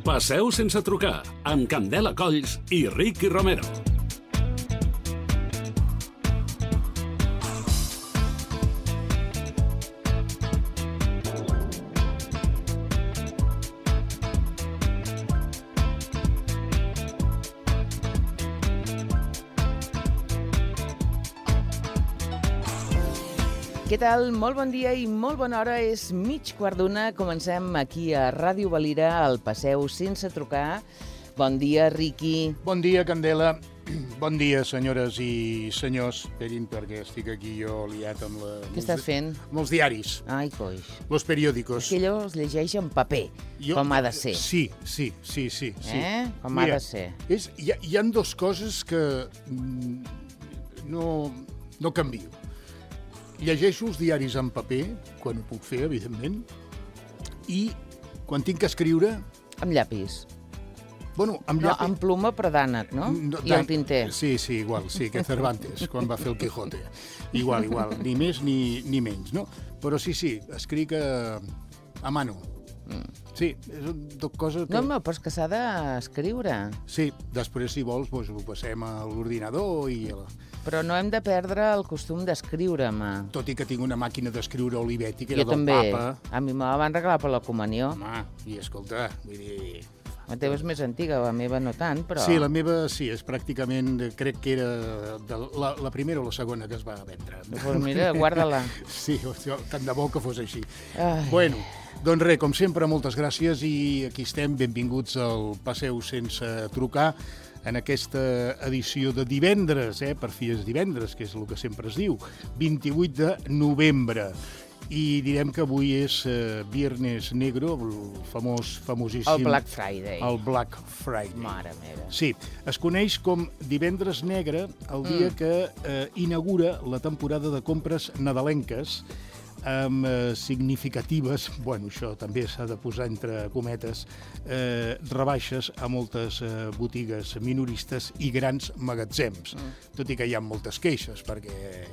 Passeu sense trucar, amb Candela Colls i Ricky Romero. Què tal? Molt bon dia i molt bona hora. És 12:15. Comencem aquí a Ràdio Valira, al Passeu sense trucar. Bon dia, Riqui. Bon dia, Candela. Bon dia, senyores i senyors. Esperin, perquè estic aquí jo liat amb la... Què estàs fent? Amb els diaris. Ai, coix. Los periòdicos. Que allò es llegeix en paper, com ha de ser. Sí. Com ha de ser. Hi ha dues coses que no canvio. Llegeixo els diaris en paper, quan ho puc fer, evidentment, i quan tinc que escriure... Amb llapis. Bueno, amb No, llapis... amb pluma, però d'ànec, no? I el tinter. Sí, igual, sí, que Cervantes, quan va fer el Quijote. Igual, ni més ni menys, no? Però sí, escric a mano. Sí, és dues coses que... No, home, però és que s'ha d'escriure. Sí, després, si vols, doncs, ho passem a l'ordinador i... Però no hem de perdre el costum d'escriure, mà. Tot i que tinc una màquina d'escriure Olivetti, que era Jo del també. papa. A mi me la van regalar per la comunió. Home, i escolta, vull dir... La teva és més antiga, la meva no tant, però... Sí, la meva sí, és pràcticament, crec que era la primera o la segona que es va vendre. Doncs mira, guarda-la. Sí, tant de bo que fos així. Ai. Bueno, doncs res, com sempre, moltes gràcies i aquí estem, benvinguts al Passeu sense trucar en aquesta edició de divendres, per fi és divendres, que és el que sempre es diu, 28 de novembre. I direm que avui és Viernes Negro, el famosíssim... El Black Friday. El Black Friday. Mare meva. Sí, es coneix com Divendres Negre el dia que inaugura la temporada de compres nadalenques amb significatives, bueno, això també s'ha de posar entre cometes, rebaixes a moltes botigues minoristes i grans magatzems. Tot i que hi ha moltes queixes, perquè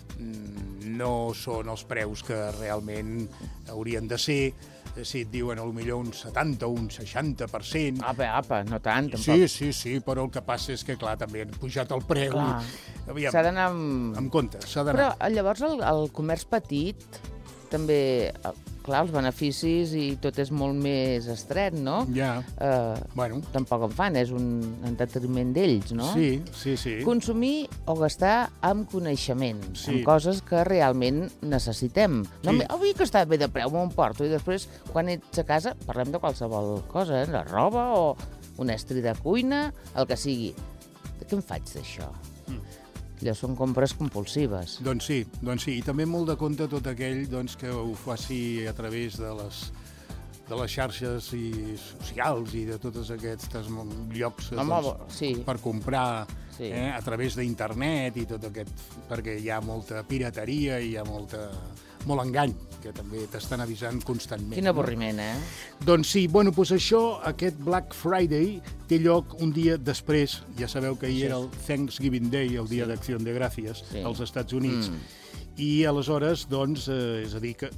no són els preus que realment haurien de ser. Si et diuen potser un 70 o un 60%... Apa, no tant, tampoc. Sí, però el que passa és que, clar, també han pujat el preu. Clar, s'ha d'anar amb... Amb compte, s'ha d'anar. Però llavors el comerç petit també... Clar, els beneficis i tot és molt més estret, no? Ja, bueno. Tampoc en fan, és un entreteniment d'ells, no? Sí. Consumir o gastar amb coneixement, Sí. amb coses que realment necessitem. No, Sí. avui que està bé de preu, m'ho emporto, i després, quan ets a casa, parlem de qualsevol cosa, la roba o un estri de cuina, el que sigui. Què en faig d'això? Allò són compres compulsives. Doncs sí, i també molt de compte tot aquell que ho faci a través de les xarxes socials i de tots aquests llocs per comprar a través d'internet i tot aquest, perquè hi ha molta pirateria i hi ha molt engany, que també t'estan avisant constantment. Quin avorriment, Doncs sí, doncs això, aquest Black Friday, té lloc un dia després. Ja sabeu que ahir era el Thanksgiving Day, el dia d'Acció de Gràcies, als Estats Units. I aleshores, doncs, és a dir, que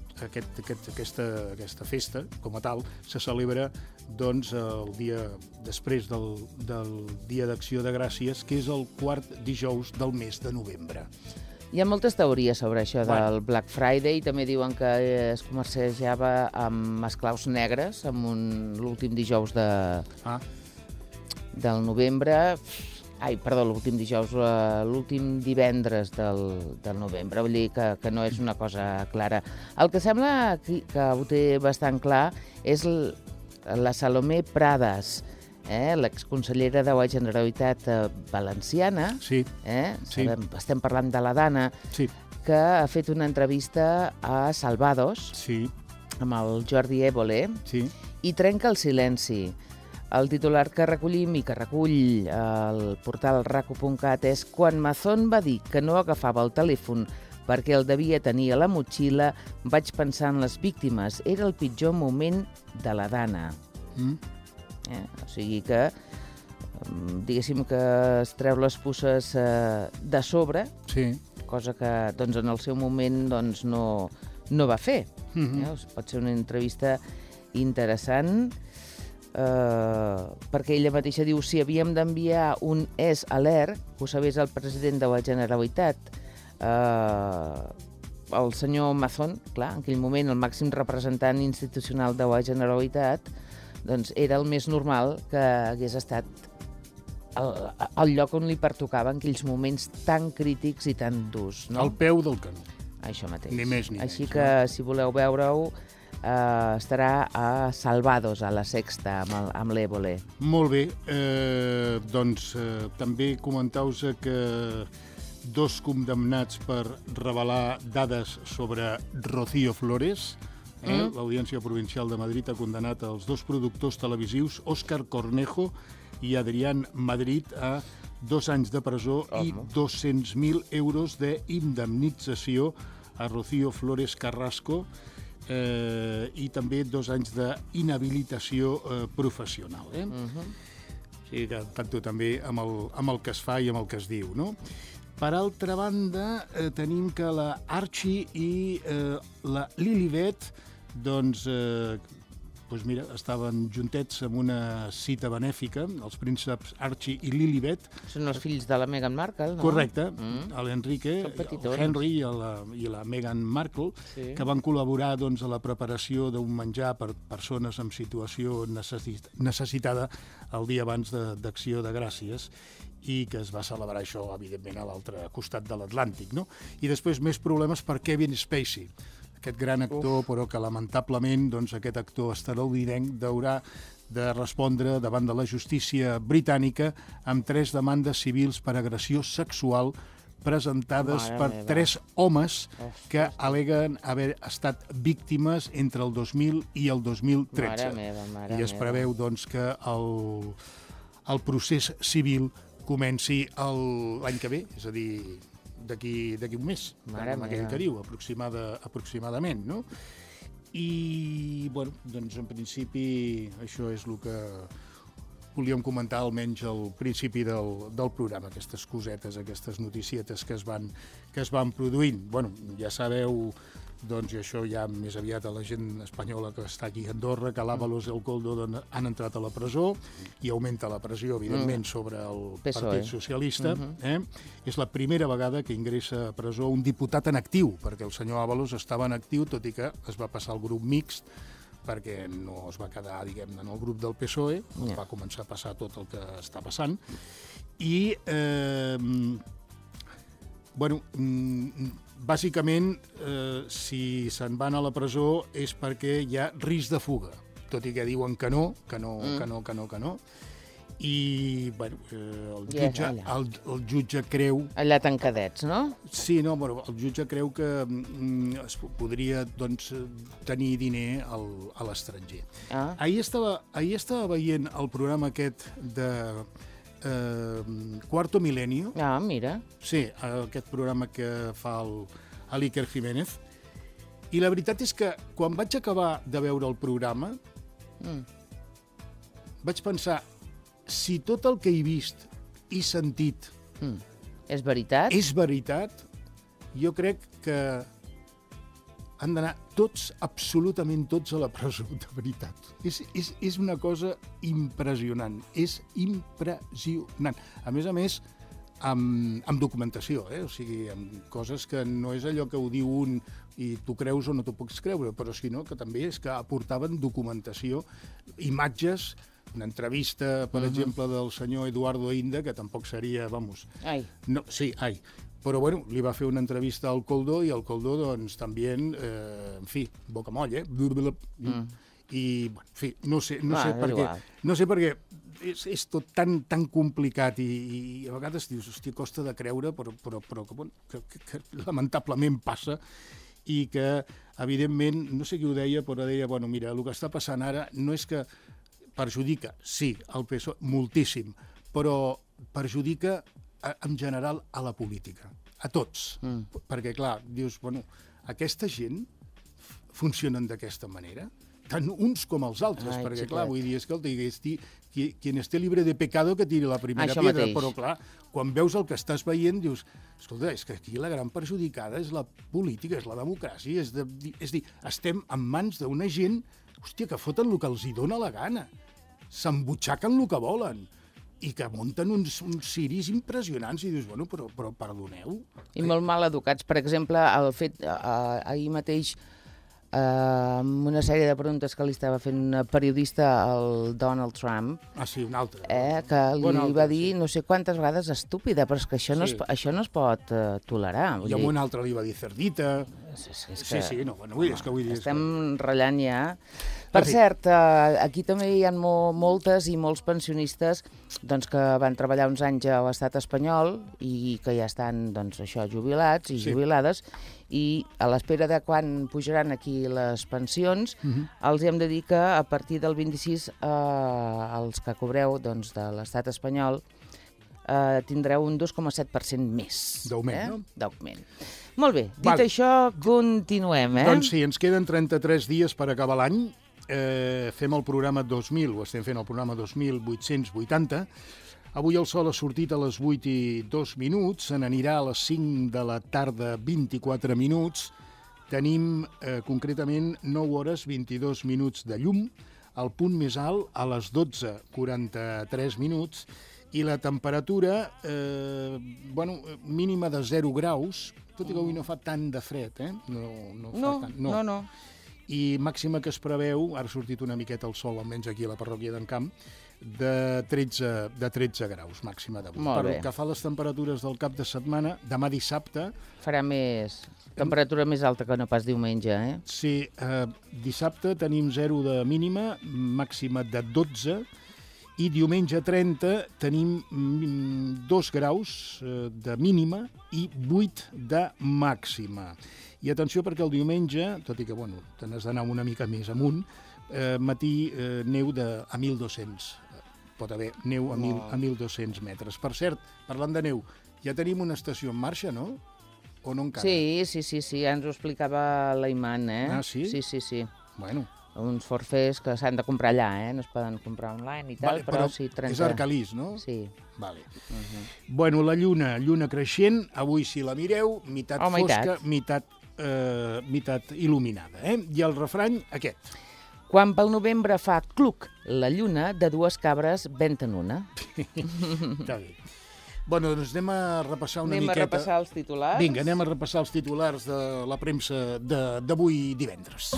aquesta festa, com a tal, se celebra doncs, el dia després del dia d'Acció de Gràcies, que és el quart dijous del mes de novembre. Hi ha moltes teories sobre això del Black Friday. També diuen que es comerciejava amb esclaus negres, amb l'últim dijous del novembre. L'últim divendres del novembre. Vull dir que no és una cosa clara. El que sembla que ho té bastant clar és la Salomé Prades, l'exconsellera de la Generalitat Valenciana, estem parlant de la Dana, que ha fet una entrevista a Salvados, amb el Jordi Évole, i trenca el silenci. El titular que recollim i que recull el portal raco.cat és: quan Mazón va dir que no agafava el telèfon perquè el devia tenir a la motxilla, vaig pensar en les víctimes. Era el pitjor moment de la Dana. O sigui que, diguéssim que es treu les puces de sobre, cosa que en el seu moment no va fer. Pot ser una entrevista interessant. perquè ella mateixa diu si havíem d'enviar un alert, que ho sabés el president de la Generalitat, el senyor Mazón, clar, en aquell moment el màxim representant institucional de la Generalitat, doncs era el més normal que hagués estat el lloc on li pertocava en aquells moments tan crítics i tan durs. No? Al peu del canó. Això mateix. Ni més ni menys. Així que, si voleu veure-ho, estarà a Salvados, a la Sexta, amb l'Évole. Molt bé. Doncs també comentar-vos que 2 condemnats per revelar dades sobre Rocío Flores. L'Audiència Provincial de Madrid ha condenat els 2 productors televisius, Óscar Cornejo i Adrián Madrid, a 2 anys de presó i 200.000 euros d'indemnització a Rocío Flores Carrasco, i també 2 anys d'inhabilitació professional. O sigui que tanto també amb el que es fa i amb el que es diu, no? Per altra banda, tenim que la Archie i la Lilibet, doncs mira, estaven juntets en una cita benèfica, els prínceps Archie i Lilibet. Són els fills de la Meghan Markle, no? Correcte, l'Enrique, el Henry i la Meghan Markle, que van col·laborar doncs, a la preparació d'un menjar per persones en situació necessitada el dia abans d'Acció de Gràcies, i que es va celebrar això, evidentment, a l'altre costat de l'Atlàntic, no? I després més problemes per Kevin Spacey, aquest gran actor, però que lamentablement doncs, aquest actor estatunidenc haurà de respondre davant de la justícia britànica amb 3 demandes civils per agressió sexual presentades per 3 homes que aleguen haver estat víctimes entre el 2000 i el 2013. I es preveu doncs, que el procés civil comenci l'any que ve, és a dir, d'aquí un mes, amb aquell que diu, aproximadament, no? I, bueno, doncs en principi això és el que volíem comentar almenys al principi del programa, aquestes cosetes, aquestes noticietes que es van produint. Bueno, ja sabeu, doncs, i això ja més aviat a la gent espanyola que està aquí a Andorra, que l'Ábalos i el Koldo han entrat a la presó i augmenta la pressió, evidentment, sobre el Partit Socialista. És la primera vegada que ingressa a presó un diputat en actiu, perquè el senyor Ábalos estava en actiu, tot i que es va passar al grup mixt, perquè no es va quedar, diguem-ne, en el grup del PSOE, va començar a passar tot el que està passant. I, bueno, bàsicament, si se'n van a la presó és perquè hi ha risc de fuga, tot i que diuen que no. I, bueno, el jutge creu... Allà tancadets, no? Sí, no, bueno, el jutge creu que es podria, doncs, tenir diner a l'estranger. Ahir estava veient el programa aquest de Cuarto Milenio. Mira. Sí, aquest programa que fa l'Iker Jiménez. I la veritat és que quan vaig acabar de veure el programa vaig pensar, si tot el que he vist i sentit és veritat, jo crec que han d'anar tots, absolutament tots, a la presó, de veritat. És una cosa impressionant, és impressionant. A més, amb documentació, o sigui, amb coses que no és allò que ho diu un i tu creus o no t'ho pots creure, però sinó que també és que aportaven documentació, imatges, una entrevista, per exemple, del senyor Eduardo Inda, que tampoc seria, vamos... No, sí, però, bueno, li va fer una entrevista al Koldo, i el Koldo, doncs, també, en fi, bocamoll, I, en fi, no sé perquè és tot tan complicat i a vegades dius, hòstia, costa de creure, però que lamentablement passa, i que, evidentment, no sé qui ho deia, però deia, bueno, mira, el que està passant ara no és que perjudica, sí, el PSOE, moltíssim, però perjudica en general a la política, a tots. Perquè, clar, dius, bueno, aquesta gent funcionen d'aquesta manera, tant uns com els altres, perquè, clar, vull dir, escolta, quien esté libre de pecado que tiri la primera piedra, però, clar, quan veus el que estàs veient, dius, escolta, és que aquí la gran perjudicada és la política, és la democràcia, és dir, estem en mans d'una gent, hòstia, que foten el que els hi dóna la gana. s'embutxaquen el que volen i que munten uns ciris impressionants i dius, bueno, però perdoneu. I molt mal educats. Per exemple, el fet, ahir mateix, amb una sèrie de preguntes que li estava fent una periodista al Donald Trump, sí, un altre. Que li va dir no sé quantes vegades estúpida, però és que això no es pot tolerar. I amb un altre li va dir cerdita. Sí, no, bueno, és que vull dir... Estem ratllant ja. Per cert, aquí també hi ha moltes i molts pensionistes que van treballar uns anys a l'estat espanyol i que ja estan, jubilats i jubilades, i a l'espera de quan pujaran aquí les pensions, els hem de dir que a partir del 26, els que cobreu de l'estat espanyol, tindreu un 2,7% més. D'augment, no? D'augment. Molt bé, dit això, continuem, Doncs sí, ens queden 33 dies per acabar l'any. Fem el programa 2000, o estem fent el programa 2880. Avui el sol ha sortit a les 8:02, se n'anirà a les 5 de la tarda 24 minuts. Tenim concretament 9 hores 22 minuts de llum, el punt més alt a les 12:43 minuts, i la temperatura mínima de 0 graus, tot i que avui no fa tant de fred, No. I màxima que es preveu, ara ha sortit una miqueta el sol, almenys aquí a la parròquia d'en Camp, de 13 graus màxima d'avui. Pel que fa a les temperatures del cap de setmana, demà dissabte... Farà temperatura més alta que no pas diumenge, eh? Sí, dissabte tenim 0 de mínima, màxima de 12, i diumenge 30 tenim 2 graus de mínima i 8 de màxima. I atenció perquè el diumenge, tot i que te n'has d'anar una mica més amunt, matí neu a 1.200. Pot haver neu a 1.200 metres. Per cert, parlant de neu, ja tenim una estació en marxa, no? O no encara? Sí, ja ens ho explicava l'Aiman, eh? Ah, sí? Sí. Bueno. Uns forfers que s'han de comprar allà, no es poden comprar online i tal, però sí... 30... És Arcalís, no? Sí. Vale. Bueno, la lluna creixent, avui si la mireu, meitat fosca, meitat il·luminada, eh? I el refrany, aquest. Quan pel novembre fa cluc la lluna, de 2 cabres venten una. Està bé. Bueno, doncs anem a repassar una miqueta... Anem a repassar els titulars? Vinga, anem a repassar els titulars de la premsa d'avui divendres.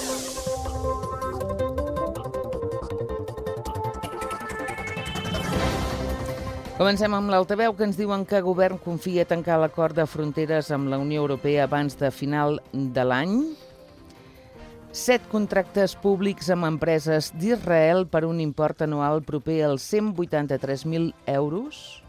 Comencem amb l'altaveu, que ens diuen que el govern confia tancar l'acord de fronteres amb la Unió Europea abans de final de l'any. 7 contractes públics amb empreses d'Israel per un import anual proper als 183.000 euros.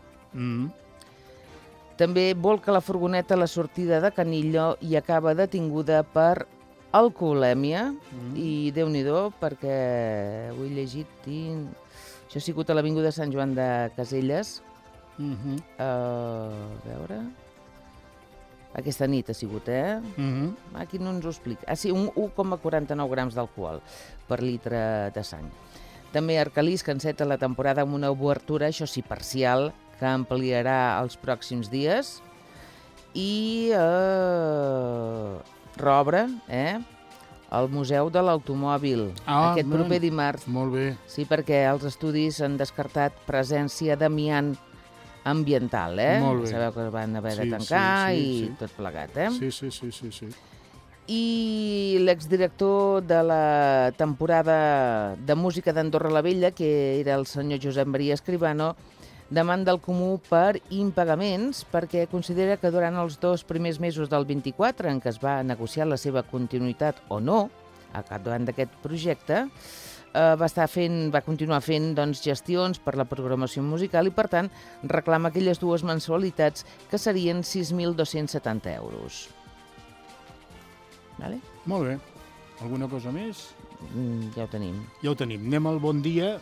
També volca la furgoneta a la sortida de Canillo i acaba detinguda per alcoholèmia. I Déu-n'hi-do, perquè ho he llegit i... Això ha sigut a l'Avinguda Sant Joan de Caselles. A veure... Aquesta nit ha sigut, eh? Aquí no ens ho explica. Ah, sí, un 1,49 grams d'alcohol per litre de sang. També Arcalís, que enceta la temporada amb una obertura, això sí, parcial, que ampliarà els pròxims dies. I reobre, el Museu de l'Automòbil, aquest proper dimarts. Molt bé. Sí, perquè els estudis han descartat presència d'amiant ambiental, Molt bé. Sabeu que van haver de tancar i tot plegat, Sí. I l'exdirector de la temporada de música d'Andorra la Vella, que era el senyor Josep Maria Escribano, demanda al Comú per impagaments perquè considera que durant els 2 primers mesos del 24, en què es va negociar la seva continuïtat o no, a cap davant d'aquest projecte, va continuar fent gestions per la programació musical i, per tant, reclama aquelles 2 mensualitats que serien 6.270 euros. Vale? Molt bé. Alguna cosa més? Ja ho tenim. Ja ho tenim. Anem al bon dia.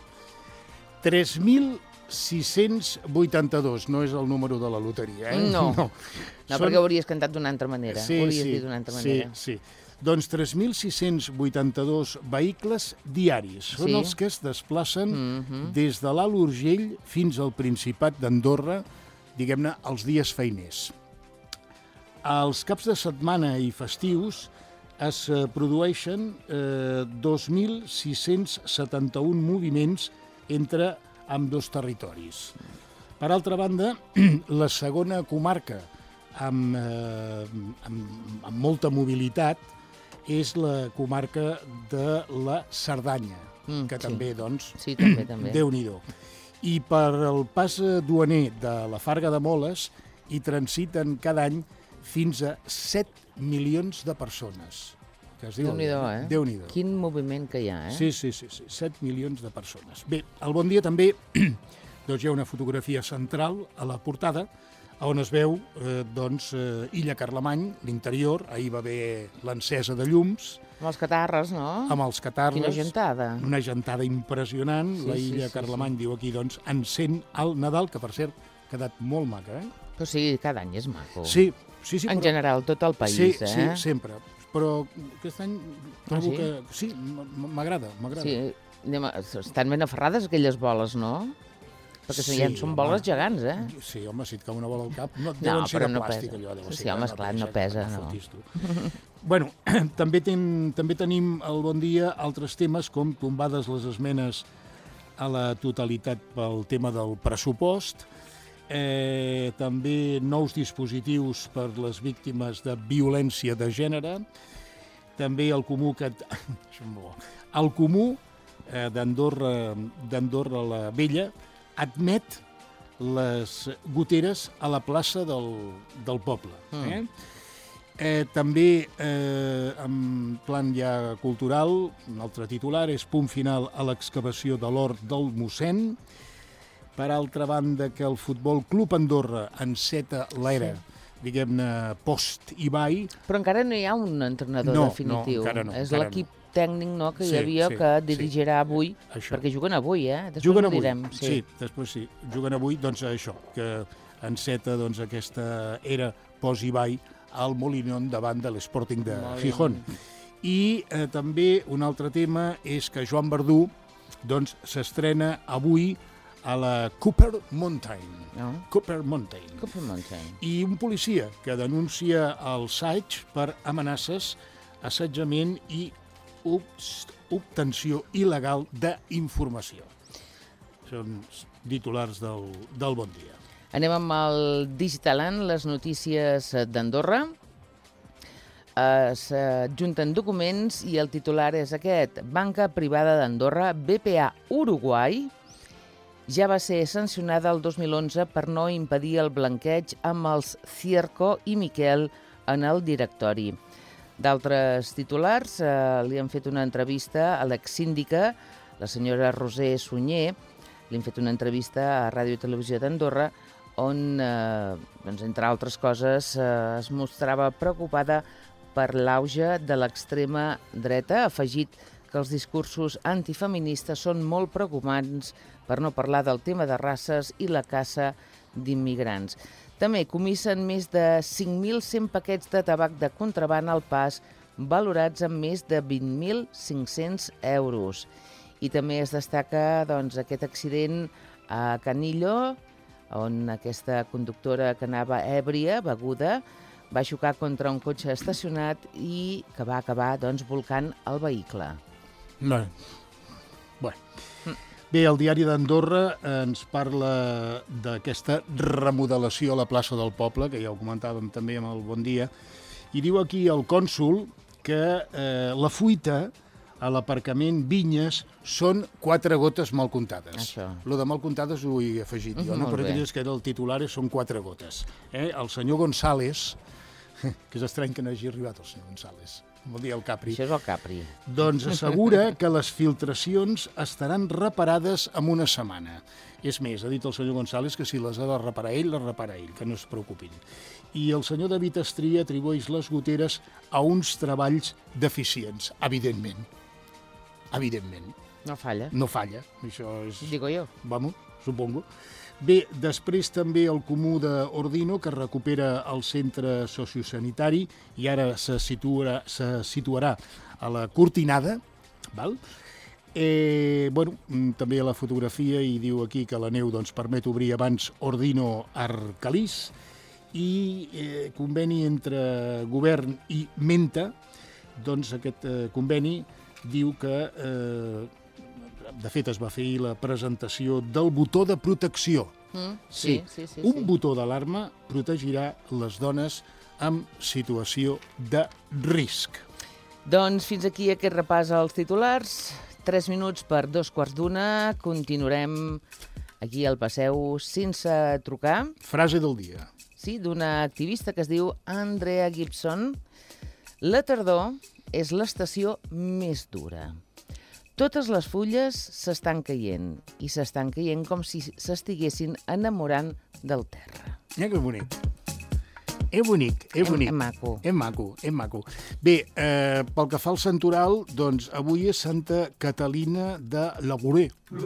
3.682. No és el número de la loteria, eh? No, perquè ho hauries cantat d'una altra manera. Ho hauries dit d'una altra manera. Sí. Doncs 3.682 vehicles diaris són els que es desplacen des de l'Alt Urgell fins al Principat d'Andorra, diguem-ne, els dies feiners. Els caps de setmana i festius es produeixen 2.671 moviments entre ambdós territoris. Per altra banda, la segona comarca amb molta mobilitat és la comarca de la Cerdanya, que també, doncs, també. Déu-n'hi-do. I per el pas duaner de la Farga de Moles hi transiten cada any fins a 7 milions de persones. Déu-n'hi-do, eh? Déu-n'hi-do. Quin moviment que hi ha, eh? Sí, 7 milions de persones. Bé, al Bon Dia també doncs hi ha una fotografia central a la portada on es veu Illa Carlemany, l'interior, ahir va haver l'encesa de llums. Amb els catarres, no? Amb els catarres. Quina gentada. Una gentada impressionant. La Illa Carlemany diu aquí, doncs, encén el Nadal, que per cert ha quedat molt maca, eh? Però sí, cada any és maco. Sí. En general, tot el país, eh? Sí, sempre. Però aquest any trobo que... Sí, m'agrada. Sí, estan ben aferrades aquelles boles, no? Perquè ja són boles gegants, eh? Sí, home, si et cau una bola al cap... No, deuen ser de plàstic, allò. Sí, home, esclar, no pesa, no. Bueno, també tenim al Bon Dia altres temes, com tombades les esmenes a la totalitat pel tema del pressupost, també nous dispositius per les víctimes de violència de gènere, també el Comú d'Andorra la Vella admet les goteres a la plaça del poble. També, en plan ja cultural, un altre titular és punt final a l'excavació de l'hort del mossèn. Per altra banda, que el Futbol Club Andorra enceta l'era, diguem-ne, post-Ibai. Però encara no hi ha un entrenador definitiu. No, encara no. És l'equip tècnic que hi havia que dirigirà avui, perquè juguen avui, Juguen avui, sí, després sí. Juguen avui, doncs això, que enceta aquesta era post-Ibai al Molinón davant de l'Sporting de Gijón. I també un altre tema és que Joan Verdú s'estrena avui a la Cooper Mountain. I un policia que denuncia el SAIG per amenaces, assetjament i obtenció il·legal d'informació. Són titulars del Bon Dia. Anem amb el Digitaland, les notícies d'Andorra. S'adjunten documents i el titular és aquest. Banca privada d'Andorra, BPA Uruguai, ja va ser sancionada el 2011 per no impedir el blanqueig amb els Cierco i Miquel en el directori. D'altres titulars, li han fet una entrevista a l'exsíndica, la senyora Roser Sunyer, li han fet una entrevista a Ràdio i Televisió d'Andorra, on, entre altres coses, es mostrava preocupada per l'auge de l'extrema dreta, ha afegit que els discursos antifeministes són molt preocupants, per no parlar del tema de races i la caça d'immigrants. També comissen més de 5.100 paquets de tabac de contraban al pas, valorats amb més de 20.500 euros. I també es destaca aquest accident a Canillo, on aquesta conductora que anava èbria, beguda, va xocar contra un cotxe estacionat i que va acabar volcant el vehicle. Bé, el diari d'Andorra ens parla d'aquesta remodelació a la plaça del poble, que ja ho comentàvem també amb el Bon Dia, i diu aquí el cònsol que la fuita a l'aparcament Vinyes són 4 gotes mal comptades. Això. Lo de mal comptades ho he afegit jo, però diries que el titular són 4 gotes. El senyor González, que és estrany que no hagi arribat el senyor González, vol dir el Capri. Això és el Capri. Doncs assegura que les filtracions estaran reparades en una setmana. És més, ha dit el senyor González que si les ha de reparar ell, les repara ell, que no es preocupin. I el senyor David Estria atribueix les goteres a uns treballs deficients, evidentment. Evidentment. No falla. No falla. Això és... Digo jo. Vamos, supongo. Bé, després també el Comú d'Ordino, que recupera el centre sociosanitari i ara se situarà a la Cortinada. Val? També a la fotografia i diu aquí que la neu permet obrir abans Ordino-Arcalís i conveni entre govern i Menta, aquest conveni diu que de fet, es va fer ahir la presentació del botó de protecció. Sí. Un botó d'alarma protegirà les dones en situació de risc. Doncs fins aquí aquest repàs als titulars. 3 minuts per 2:15. Continuarem aquí al Passeu sense trucar. Frase del dia. Sí, d'una activista que es diu Andrea Gibson. La tardor és l'estació més dura. Totes les fulles s'estan caient, i s'estan caient com si s'estiguessin enamorant del terra. Que bonic. És bonic. És maco. És maco. Bé, pel que fa al santoral, doncs avui és Santa Catalina de Labouré.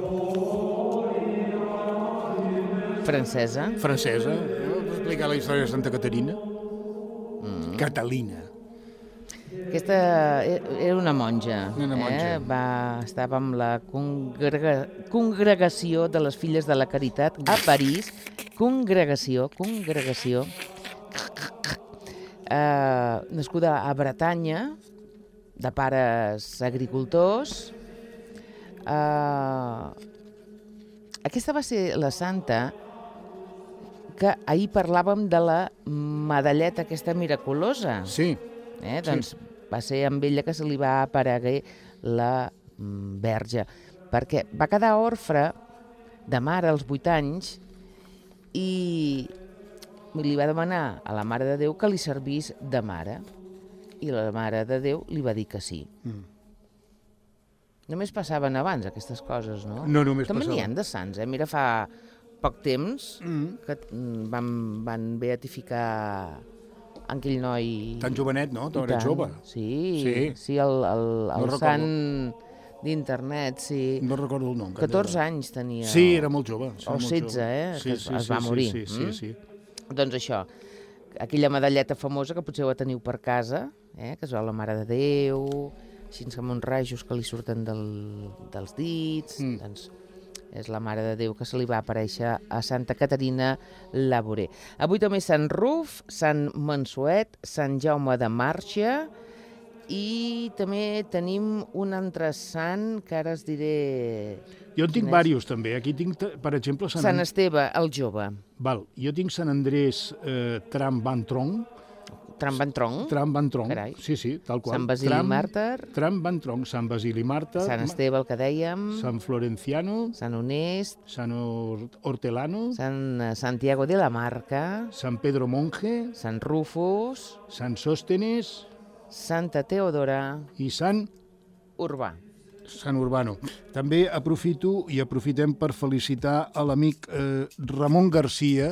Francesa. Vols explicar la història de Santa Caterina? Catalina. Aquesta era una monja. Estava amb la congregació de les Filles de la Caritat a París. Congregació. Nascuda a Bretanya, de pares agricultors. Aquesta va ser la santa que ahir parlàvem de la medalleta aquesta miraculosa. Sí. Doncs va ser amb ella que se li va apareguer la verge, perquè va quedar orfe de mare als 8 anys i li va demanar a la Mare de Déu que li servís de mare. I la Mare de Déu li va dir que sí. Només passaven abans aquestes coses, no? No, només també passaven. n'hi ha de sants, Mira, fa poc temps que van beatificar aquell noi... Tan jovenet, no? Era jove. Sí, el sant d'internet, sí. No recordo el nom. 14 anys tenia. Sí, era molt jove. O 16, que es va morir. Sí. Doncs això, aquella medalleta famosa que potser ho teniu per casa, que es veu la Mare de Déu, així amb uns rajos que li surten dels dits, doncs és la Mare de Déu que se li va aparèixer a Santa Caterina Labouré. Avui també Sant Ruf, Sant Mansuet, Sant Jaume de Marxa, i també tenim un altre sant que ara es diré... Jo en tinc diversos, també. Aquí tinc, per exemple... Sant Esteve, el jove. Val. Jo tinc Sant Andrés Trambantron. Trambantron? Trambantron, Carai. sí, tal qual. Sant Basili Màrtir. Trambantron, Sant Basili Màrtir. Sant Esteve, el que dèiem. Sant Florenciano. Sant Honest. Sant Hortelano. Sant Santiago de la Marca. Sant Pedro Monje. Sant Rufus. Sant Sòstenes. Santa Teodora. I Sant Urbà. Sant Urbano. També aprofitem per felicitar a l'amic Ramon Garcia,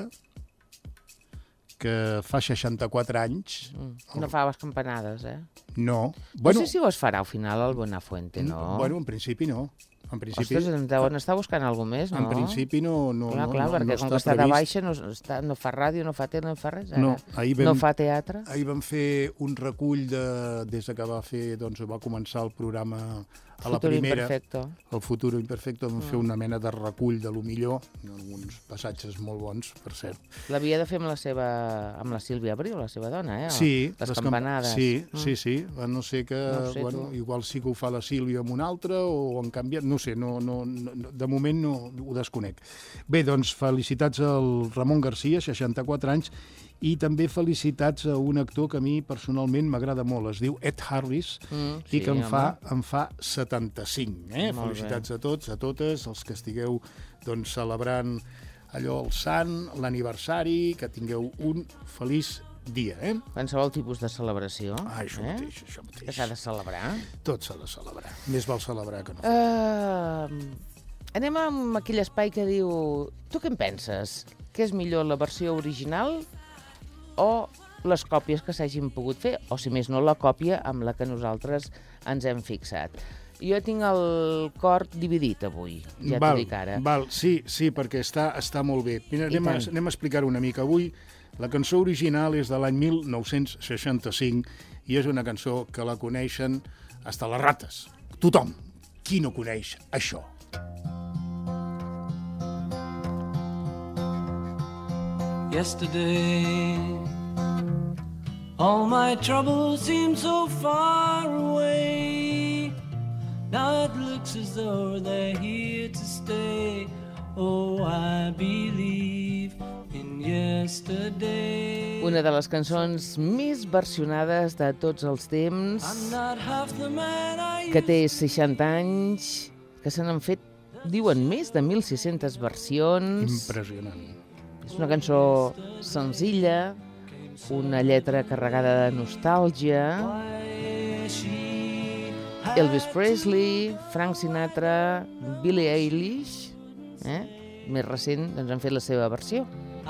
que fa 64 anys. No fa les campanades, No. No sé si ho es farà al final al Buenafuente, no? Bueno, en principi no. En principi... Ostres, em deuen estar buscant alguna més, no? En principi no Clar, perquè com que està de baixa no fa ràdio, no fa tele, no fa res. No fa teatre. Ahir vam fer un recull des que va començar el programa a la primera. El Futuro Imperfecto. Vam fer una mena de recull de lo millor, alguns passatges molt bons, per cert. L'havia de fer amb la Sílvia Abril, la seva dona, Sí. Les campanades. Sí. No sé que... igual sí que ho fa la Sílvia amb una altra o han canviat, no sé, de moment no ho desconec. Bé, doncs felicitats al Ramon Garcia, 64 anys, i també felicitats a un actor que a mi personalment m'agrada molt, es diu Ed Harris, i que em fa 75. Felicitats a tots, a totes, els que estigueu celebrant allò, el sant, l'aniversari, que tingueu un feliç dia. Qualsevol tipus de celebració. Això mateix. Que s'ha de celebrar. Tot s'ha de celebrar. Més val celebrar que no. Anem amb aquell espai que diu... Tu què en penses? Que és millor la versió original o les còpies que s'hagin pogut fer? O, si més no, la còpia amb la que nosaltres ens hem fixat. Jo tinc el cor dividit avui, ja t'ho dic ara. Sí, perquè està molt bé. Mira, anem a explicar-ho una mica. Avui la cançó original és de l'any 1965 i és una cançó que la coneixen hasta les rates. Tothom. Qui no coneix això? Yesterday, all my troubles seem so far away. Now it looks as though they're here to stay. Oh, I believe in yesterday. Una de les cançons més versionades de tots els temps, I'm not half the man I que té 60 anys, que se n'han fet, diuen, més de 1.600 versions. Impressionant. És una cançó senzilla, una lletra carregada de nostàlgia. Elvis Presley, Frank Sinatra, Billie Eilish, més recent, doncs han fet la seva versió.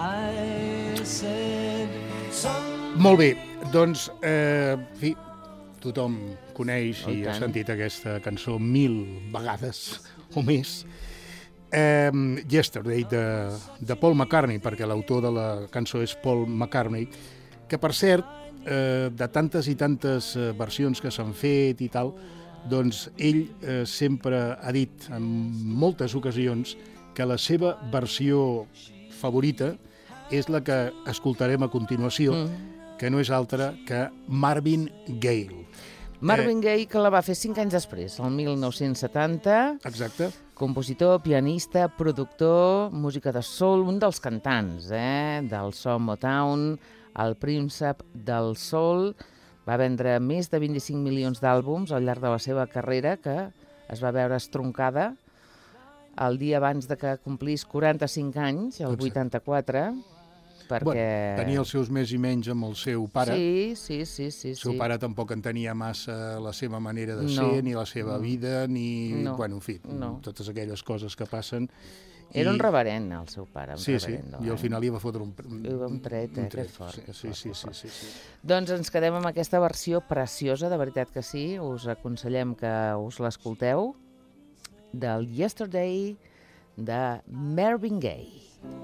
Molt bé, doncs, en fi, tothom coneix i ha tant. sentit aquesta cançó 1.000 vegades o més. Yesterday, de Paul McCartney, perquè l'autor de la cançó és Paul McCartney, que, per cert, de tantes i tantes versions que s'han fet i tal, doncs ell sempre ha dit en moltes ocasions que la seva versió favorita és la que escoltarem a continuació, que no és altra que Marvin Gaye. Marvin Gaye, que la va fer 5 anys després, el 1970. Exacte. Compositor, pianista, productor, música de soul, un dels cantants del so Motown, el príncep del soul. Va vendre més de 25 milions d'àlbums al llarg de la seva carrera, que es va veure estroncada el dia abans de que complís 45 anys, el 84, perquè... Bueno, tenia els seus més i menys amb el seu pare. Sí. El seu pare tampoc entenia massa la seva manera de ser, ni la seva vida, ni... Bueno, en fi, totes aquelles coses que passen. Era un reverent, el seu pare. Sí, i al final hi va fotre un tret, que fort. Sí. Doncs ens quedem amb aquesta versió preciosa, de veritat que sí. Us aconsellem que us l'escolteu, del Yesterday, de Marvin Gaye.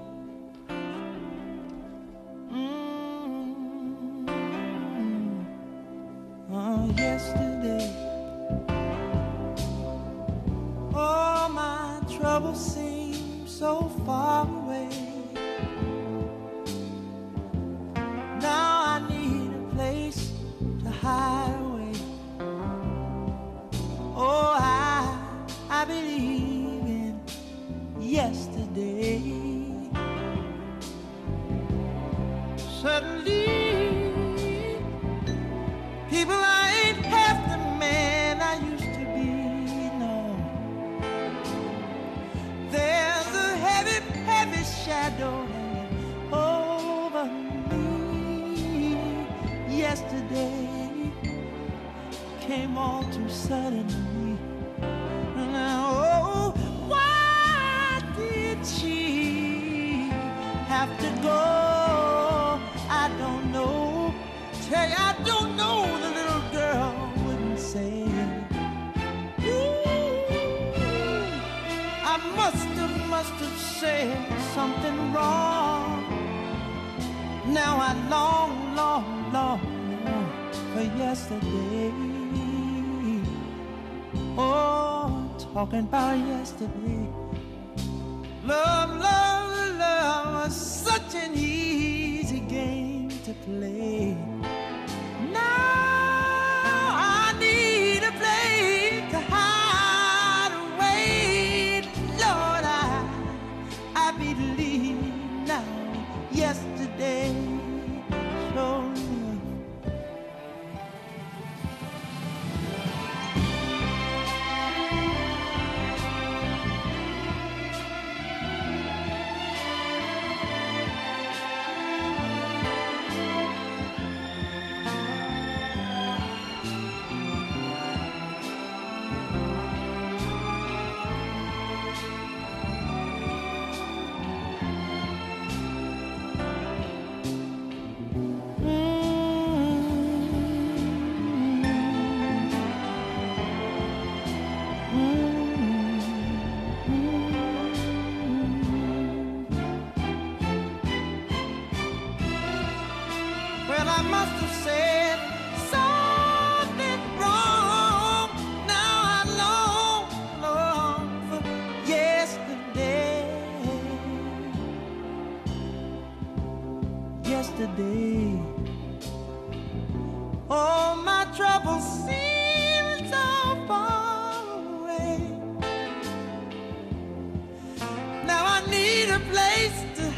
Yesterday, oh, my troubles seem so far away. Now I need a place to hide away. Oh, I believe in yesterday. Suddenly, people, I ain't half the man I used to be, no. There's a heavy, heavy shadow hanging over me. Yesterday came all too suddenly. Now, oh, why did she have to go? I don't know. Tell you, I don't know, the little girl wouldn't say. Ooh, I must have said something wrong. Now I long for yesterday. Oh, talking about yesterday. Love was such an easy game to play. Now I need a place to hide away. Lord, I believe now yesterday. Sure enough.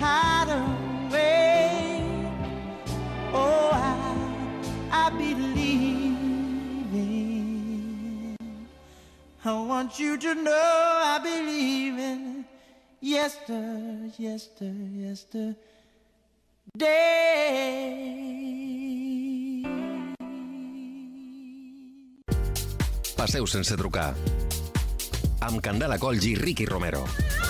hide away. Oh, I believe in. I want you to know I believe in yesterday. Passeu sense trucar. Amb Candela Colls i Ricky Romero.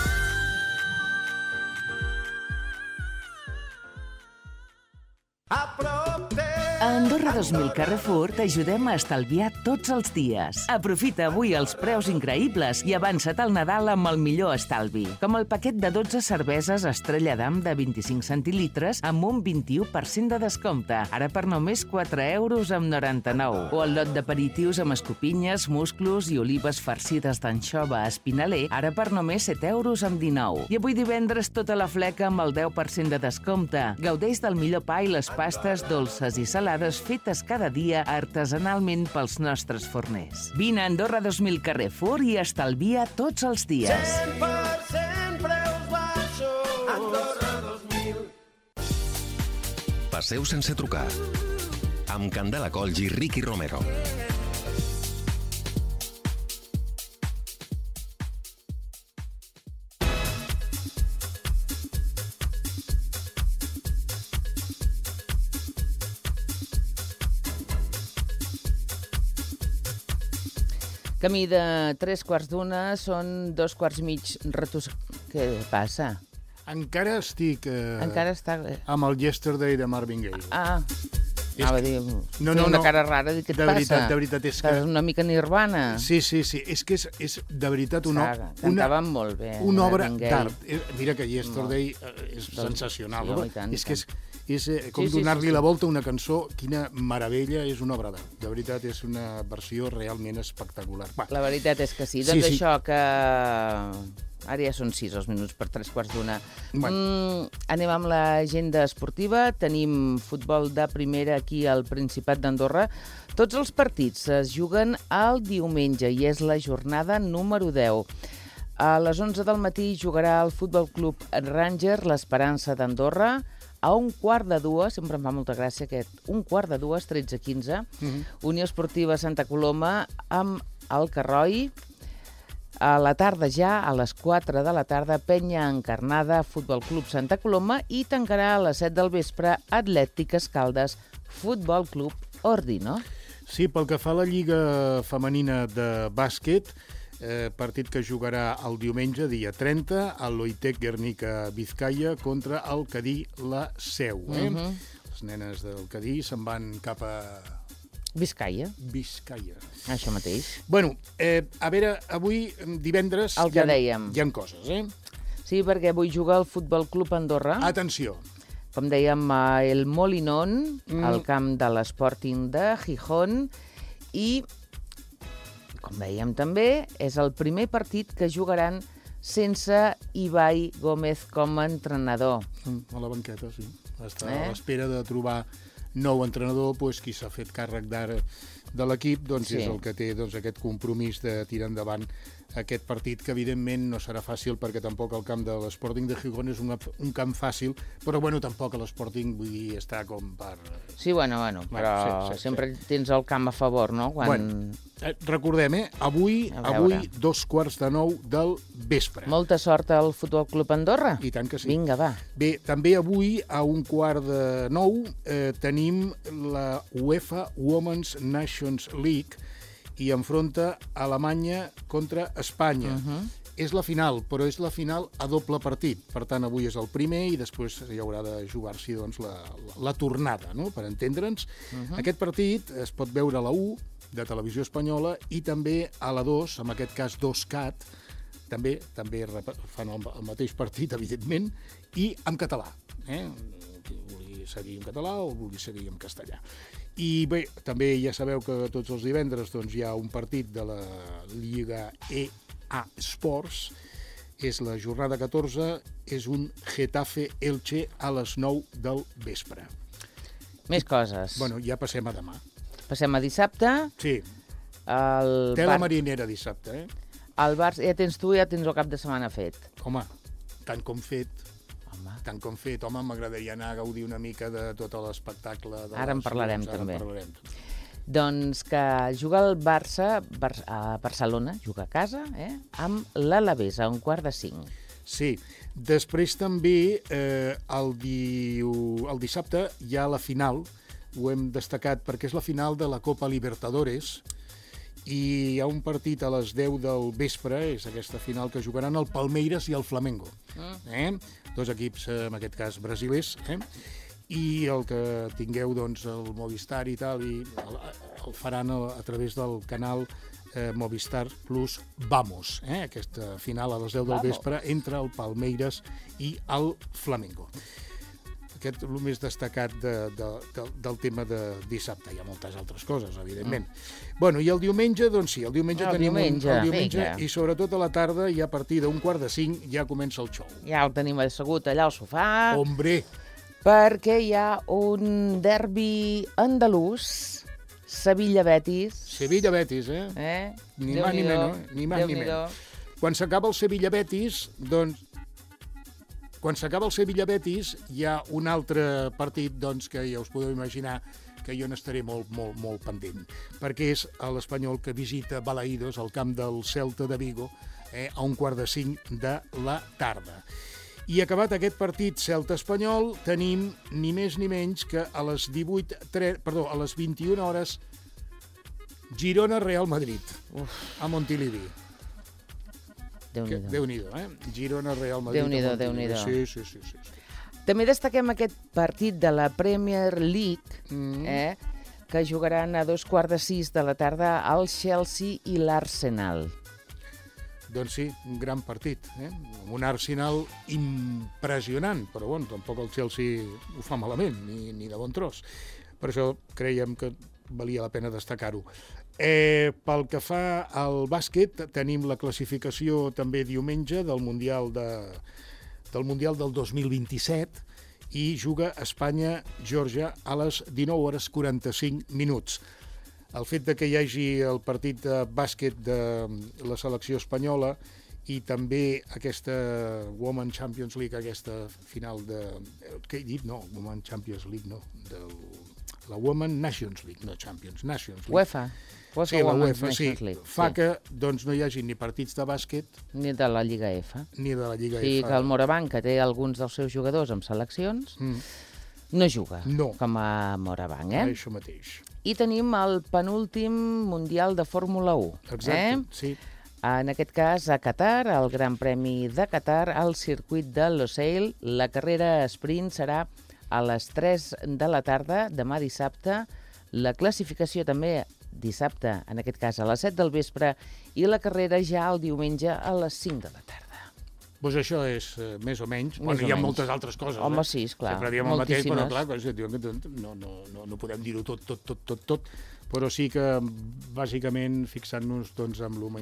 A Andorra 2000 Carrefour t'ajudem a estalviar tots els dies. Aprofita avui els preus increïbles i avança't al Nadal amb el millor estalvi. Com el paquet de 12 cerveses Estrella d'Am de 25 centilitres amb un 21% de descompte, ara per només 4,99 €. O el lot d'aperitius amb escopinyes, musclos i olives farcides d'anxova a Espinaler, ara per només 7,19 €. I avui divendres tota la fleca amb el 10% de descompte. Gaudeix del millor pa i les pastes dolces i salades fetes cada dia artesanalment pels nostres forners. Vine a Andorra 2000 Carrefour i estalvia tots els dies. 100% preus baixos. Andorra 2000. Passeu sense trucar. Amb Candela Colls i Ricky Romero. Camí de 3:15, són 2:15 retus... Què passa? Encara estic Encara està... amb el Yesterday de Marvin Gaye. Anava a dir... una cara rara, dir què et passa? De veritat, és que... Estàs una mica Nirvana. Sí, és que és de veritat Cantaven molt bé. Una obra d'art. Mira que Yesterday és sensacional. És que és com donar-li la volta a una cançó. Quina meravella, és una obra d'art. De veritat, és una versió realment espectacular. La veritat és que sí. Doncs això, que... Ara ja són 6 els minuts per 3:15. Anem amb l'agenda esportiva. Tenim futbol de primera aquí al Principat d'Andorra. Tots els partits es juguen el diumenge i és la jornada número 10. A les 11 del matí jugarà el Futbol Club Ranger, l'Esperança d'Andorra. A 1:15, sempre em fa molta gràcia aquest, 1:15, 13:15, Unió Esportiva Santa Coloma amb el Carroi. A la tarda ja, a les 4 de la tarda, Penya Encarnada, Futbol Club Santa Coloma, i tancarà a les 7 del vespre Atlètic Escaldes, Futbol Club Ordi, no? Sí, pel que fa a la Lliga Femenina de Bàsquet, partit que jugarà el diumenge, dia 30, al Loitec Guernica Vizcaya contra el Cadí La Seu. Les nenes del Cadí se'n van cap a... Vizcaya. Això mateix. Bueno, a veure, avui, divendres, el que dèiem. Hi ha coses, Sí, perquè avui juga el Futbol Club Andorra. Atenció. Com dèiem, a El Molinón, al camp de l'Sporting de Gijón, i, com dèiem també, és el primer partit que jugaran sense Ibai Gómez com a entrenador. A la banqueta, sí. Està a l'espera de trobar nou entrenador, qui s'ha fet càrrec d'ara de l'equip, és el que té aquest compromís de tirar endavant aquest partit, que evidentment no serà fàcil, perquè tampoc el camp de l'Sporting de Gijón és un camp fàcil, però tampoc l'Sporting, vull dir, està com per... Sí, però sempre tens el camp a favor, no? Recordem, avui 8:45 del vespre. Molta sort al Futbol Club Andorra. I tant que sí. Vinga, va. Bé, també avui a 8:45 tenim la UEFA Women's Nations League i enfronta Alemanya contra Espanya. És la final, però és la final a doble partit. Per tant, avui és el primer i després hi haurà de jugar-s'hi la tornada, no?, per entendre'ns. Aquest partit es pot veure a la 1 de Televisió Espanyola i també a la 2, en aquest cas 2Cat, també fan el mateix partit, evidentment, i en català. Qui vulgui seguir en català o vulgui seguir en castellà. I bé, també ja sabeu que tots els divendres hi ha un partit de la Lliga EA Sports. És la jornada 14, és un Getafe-Elche a les 9 del vespre. Més coses. Bueno, ja passem a demà. Passem a dissabte. Sí. Tela marinera dissabte, El Barça, ja tens el cap de setmana fet. Home, tant com fet. home. Tant com fet, home, m'agradaria anar a gaudir una mica de tot l'espectacle. Ara en parlarem, Ara també. en parlarem. Doncs que juga el Barça a Barcelona, juga a casa, amb l'Alavés a 4:45. Sí, després també el dissabte hi ha la final, ho hem destacat perquè és la final de la Copa Libertadores, i hi ha un partit a les 10 del vespre, és aquesta final que jugaran el Palmeiras i el Flamengo. Dos equips, en aquest cas, brasilers, i el que tingueu, doncs, el Movistar i tal, i el faran a través del canal Movistar Plus Vamos, aquesta final a les 10 del vespre entre el Palmeiras i el Flamengo. Aquest és el més destacat del tema de dissabte. Hi ha moltes altres coses, evidentment. Bueno, i el diumenge, doncs sí, el diumenge tenim el diumenge i sobretot a la tarda, ja a partir d'4:45, ja comença el show. Ja el tenim assegut allà al sofà. Hombre! Perquè hi ha un derbi andalús, Sevilla-Betis. Sevilla-Betis, Ni más ni menos, ni más ni menos. Quan s'acaba el Sevilla-Betis, doncs, hi ha un altre partit, doncs, que ja us podeu imaginar que jo n'estaré molt pendent, perquè és l'Espanyol que visita Balaïdos, al camp del Celta de Vigo, a 4:45 de la tarda. I acabat aquest partit Celta-Espanyol, tenim ni més ni menys que a les 21 hores Girona-Real Madrid, a Montilivi. Déu-n'hi-do, Girona-Real Madrid. Déu-n'hi-do. Sí. També destaquem aquest partit de la Premier League, que jugaran a 5:15 de la tarda el Chelsea i l'Arsenal. Doncs sí, un gran partit, amb un Arsenal impressionant, però bueno, tampoc el Chelsea ho fa malament, ni de bon tros. Per això creiem que valia la pena destacar-ho. Pel que fa al bàsquet, tenim la classificació també diumenge del Mundial del 2027 i juga Espanya-Geòrgia a les 19:45. El fet que hi hagi el partit de bàsquet de la selecció espanyola i també aquesta Women Champions League, aquesta final de... Què he dit? No, Women Champions League, no. La Women Nations League, no Champions, Nations League. UEFA. Sí, la UEFA, sí. Fa que doncs, no hi hagi ni partits de bàsquet... Ni de la Lliga F. Ni de la Lliga F. Sí, que el Morabanc, que té alguns dels seus jugadors amb seleccions, no juga com a Morabanc, Això mateix. I tenim el penúltim Mundial de Fórmula 1. Exacte, sí. En aquest cas, a Qatar, el Gran Premi de Qatar, al circuit de Losail. La carrera sprint serà a les 3 de la tarda, demà dissabte. La classificació també dissabte, en aquest cas a les 7 del vespre, i la carrera ja el diumenge a les 5 de la tarda. Doncs això és més o menys. Bueno, hi ha moltes altres coses. Home, sí, esclar. Sempre diem el mateix, però clar, no podem dir-ho tot. Però sí que, bàsicament, fixant-nos doncs, amb el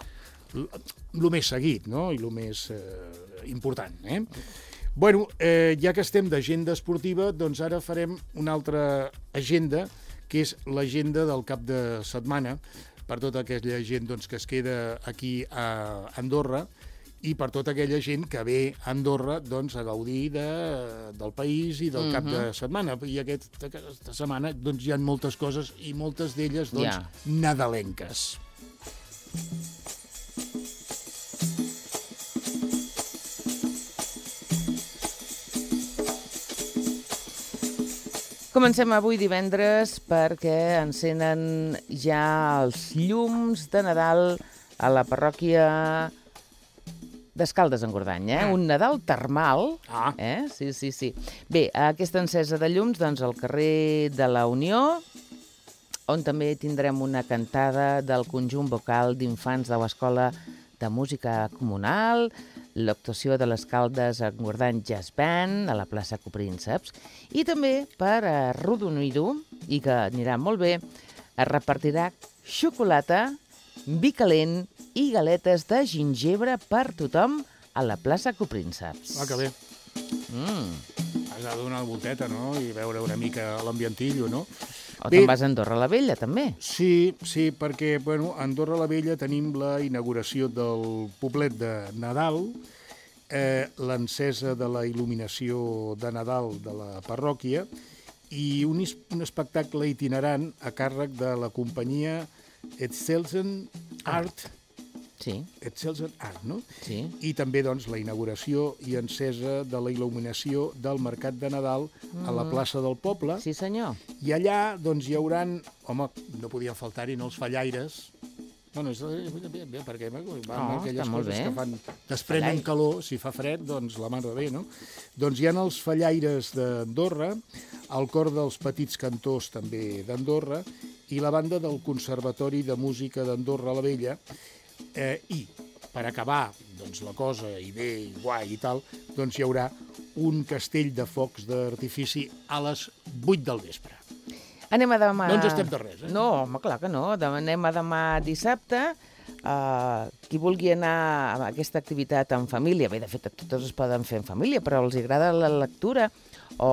més seguit, no? I el més important. Bueno, ja que estem d'agenda esportiva, doncs ara farem una altra agenda, que és l'agenda del cap de setmana, per tota aquella gent doncs, que es queda aquí a Andorra, i per tota aquella gent que ve a Andorra doncs, a gaudir del país i del cap de setmana. I aquesta setmana doncs, hi ha moltes coses i moltes d'elles doncs, nadalenques. Comencem avui divendres perquè encenen ja els llums de Nadal a la parròquia d'Escaldes-Engordany, un Nadal termal. Sí. Bé, aquesta encesa de llums, doncs, al carrer de la Unió, on també tindrem una cantada del conjunt vocal d'infants de l'Escola de Música Comunal, l'actuació de l'Escaldes-Engordany Jazz Band a la plaça Coprínceps, i també per arrodonir-ho, i que anirà molt bé, es repartirà xocolata, vi calent i galetes de gingebre per tothom a la plaça Coprínceps. Que bé. Has de donar una volteta, no?, i veure una mica l'ambientillo, no? O te'n vas a Andorra la Vella, també. Sí, perquè, bueno, a Andorra la Vella tenim la inauguració del poblet de Nadal l'encesa de la il·luminació de Nadal de la parròquia i un espectacle itinerant a càrrec de la companyia Excelsen Art, Sí, Excelsen Art, no? sí. I també, doncs, la inauguració i encesa de la il·luminació del Mercat de Nadal a la plaça del poble. Sí, senyor. I allà, doncs, hi hauran... Home, no podien faltar-hi, no, els fallaires. Bueno, bé, perquè van aquelles molt coses bé. que fan... Desprenen calor, si fa fred, doncs la mar de bé, no? Doncs hi ha els fallaires d'Andorra, el cor dels petits cantors també d'Andorra i la banda del Conservatori de Música d'Andorra la Vella. I per acabar doncs, la cosa, i bé, i guai i tal, doncs hi haurà un castell de focs d'artifici a les 8 del vespre. Anem a demà... No ens estem de res, eh? No, home, clar que no. Anem a demà dissabte. Qui vulgui anar a aquesta activitat en família, bé, de fet, totes es poden fer en família, però els agrada la lectura o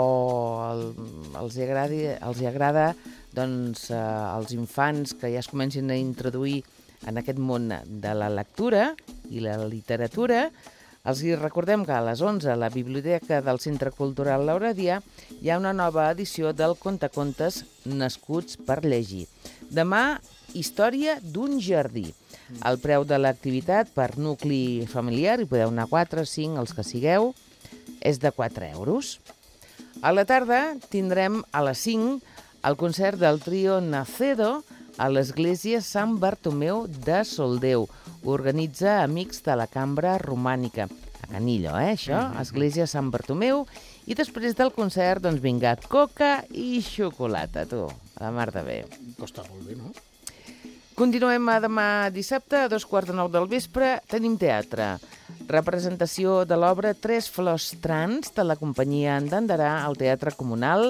els agrada doncs, als infants que ja es comencin a introduir en aquest món de la lectura i la literatura. Els recordem que a les 11 a la Biblioteca del Centre Cultural Lauradià hi ha una nova edició del Contacontes Nascuts per llegir. Demà, història d'un jardí. El preu de l'activitat per nucli familiar, hi podeu anar 4, 5, els que sigueu, és de 4 euros. A la tarda tindrem a les 5 el concert del trio Nacedo a l'església Sant Bartomeu de Soldeu. Organitza Amics de la Cambra Romànica. A Canillo, això? Església Sant Bartomeu. I després del concert, doncs vinga, coca i xocolata, tu. A la mar de bé. Costa molt bé, no? Continuem a demà dissabte, a 8:45 del vespre. Tenim teatre. Representació de l'obra Tres flors trans de la companyia Andandarà al Teatre Comunal.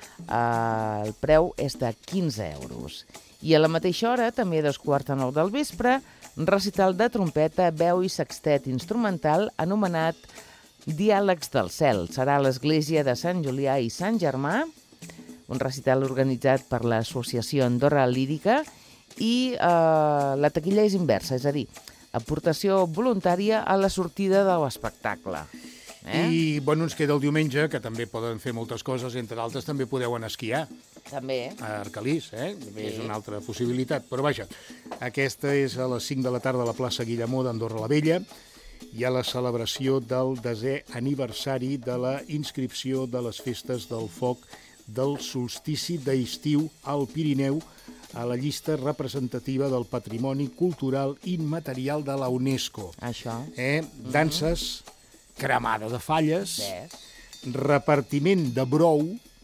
El preu és de 15 euros. I a la mateixa hora, també a 8:45 del vespre, recital de trompeta, veu i sextet instrumental anomenat Diàlegs del Cel. Serà a l'església de Sant Julià i Sant Germà, un recital organitzat per l'associació Andorra Lírica, i la taquilla és inversa, és a dir, aportació voluntària a la sortida de l'espectacle. I, bueno, ens queda el diumenge, que també poden fer moltes coses, entre d'altres també podeu anar a esquiar. També. A Arcalís, també és una altra possibilitat. Però vaja, aquesta és a les 5 de la tarda a la plaça Guillemó d'Andorra la Vella. Hi ha la celebració del 10è aniversari de la inscripció de les festes del foc del solstici d'estiu al Pirineu a la llista representativa del Patrimoni Cultural Immaterial de la UNESCO. Això. Danses, cremada de falles, repartiment de brou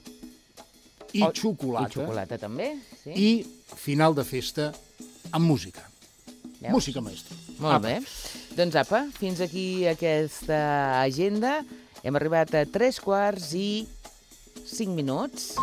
i xocolata. I xocolata també, sí. I final de festa amb música. Veus? Música mestra. Molt bé. Doncs apa, fins aquí aquesta agenda. Hem arribat a 3:05.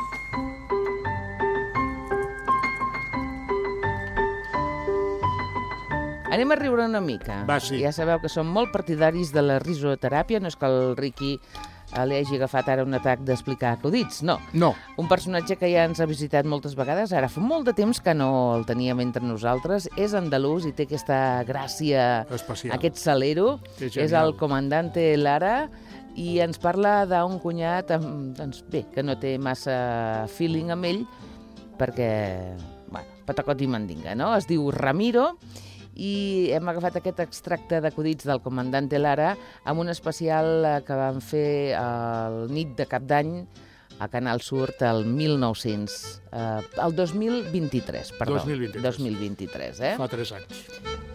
Anem a riure una mica. Va, sí. Ja sabeu que som molt partidaris de la risoteràpia, no és que el Riqui li hagi agafat ara un atac d'explicar acudits, no. No. Un personatge que ja ens ha visitat moltes vegades, ara fa molt de temps que no el teníem entre nosaltres, és andalús i té aquesta gràcia especial, aquest salero, és el comandante Lara, i ens parla d'un cunyat, doncs bé, que no té massa feeling amb ell, perquè, bueno, patacot i mandinga, no? Es diu Ramiro, i hem agafat aquest extracte d'acudits del comandante Lara amb un especial que van fer el nit de Cap d'Any a Canal Sur el 2023, perdó. 2023, Fa 3 anys.